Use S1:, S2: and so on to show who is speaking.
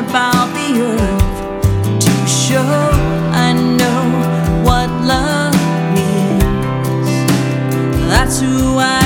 S1: about the earth to show I know what love means. That's who I